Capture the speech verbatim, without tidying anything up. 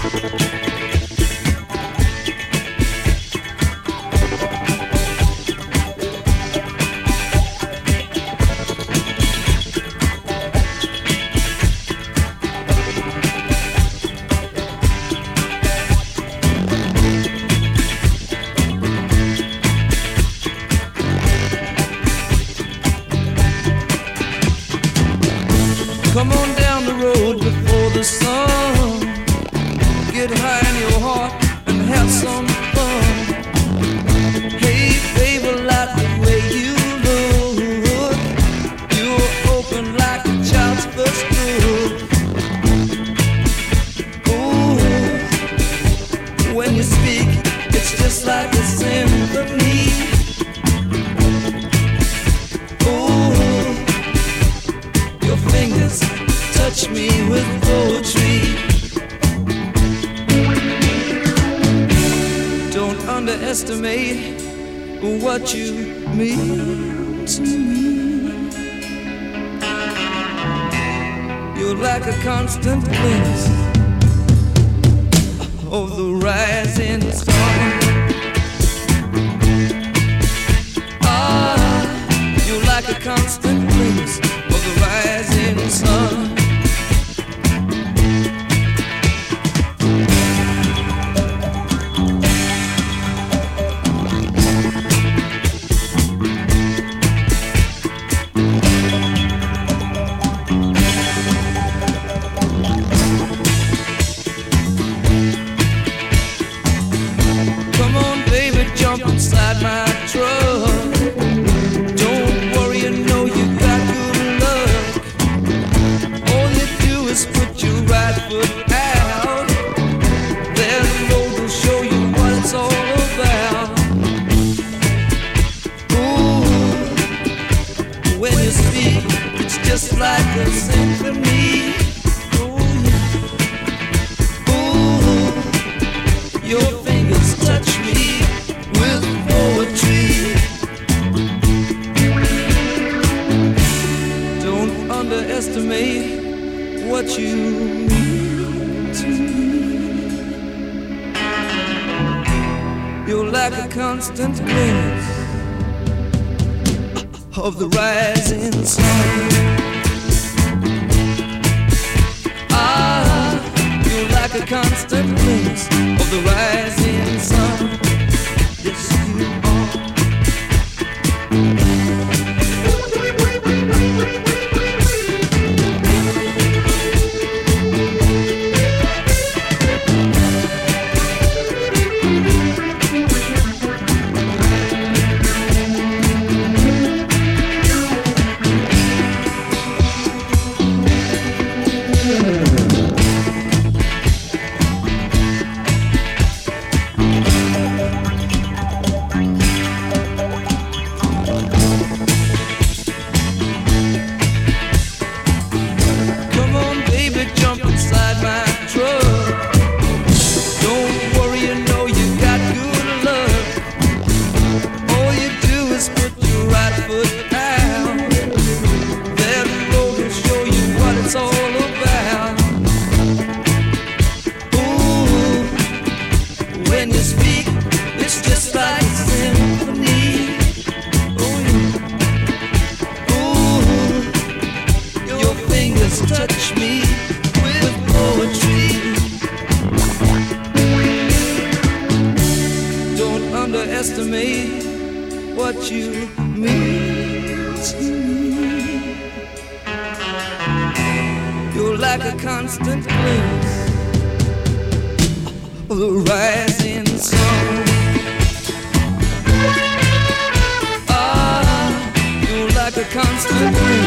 Come on down the road before the sun. Get high in your heart and have some fun. Hey baby, like the way you look. You're open like a child's first look. Ooh, when you speak, it's just like a symphony. Fingers touch me with poetry. Don't underestimate what you mean to me. You're like a constant bliss of the rising sun. Ah, you're like a constant bliss of the rising sun. Come on, baby, jump inside my truck. Don't worry, you know you got good luck. All you do is put your right foot out. Then the road will show you what it's all about. Ooh, when you speak, it's just like a symphony. Oh yeah. Ooh, your fingers touch me with poetry. Don't underestimate what you mean to me. You're like a constant glimpse of the rising sun. Ah, you're like a constant glimpse of the rising sun. Yes, you are. Come on, baby, jump inside my truck. Don't worry, you know you got good luck. All you do is put your right foot out. That road will show you what it's all about. Ooh, when you speak, it's just like a symphony. Oh yeah. Ooh, your fingers touch me with poetry. Don't underestimate what you mean to me. You're like a constant glimpse of the rising sun. Ah, you're like a constant glimpse